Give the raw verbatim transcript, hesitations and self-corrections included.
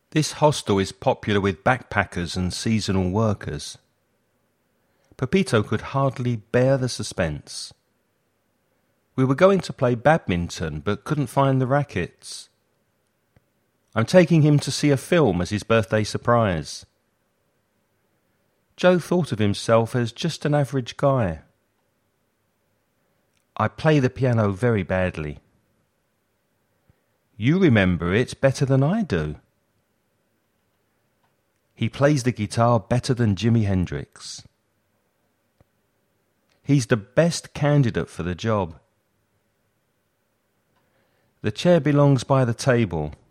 This hostel is popular with backpackers and seasonal workers. Pepito could hardly bear the suspense. We were going to play badminton, but couldn't find the rackets. I'm taking him to see a film as his birthday surprise. Joe thought of himself as just an average guy. I play the piano very badly. You remember it better than I do. He plays the guitar better than Jimi Hendrix. He's the best candidate for the job. The chair belongs by the table.